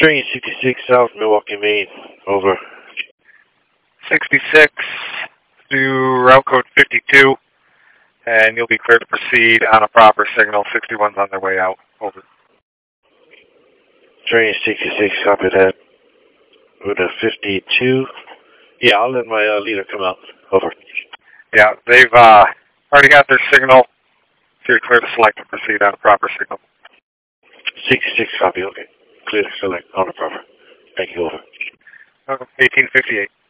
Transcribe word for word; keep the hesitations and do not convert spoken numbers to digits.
Train sixty-six South Milwaukee, Maine. Over. sixty-six to route code fifty-two, and you'll be cleared to proceed on a proper signal. sixty-one's on their way out. Over. Train sixty-six, copy that. With a fifty-two. Yeah, I'll let my uh, leader come out. Over. Yeah, they've uh, already got their signal. So you're clear to select and proceed on a proper signal. sixty-six, copy, okay. Clear to select on a proper. Thank you, over. eighteen fifty-eight.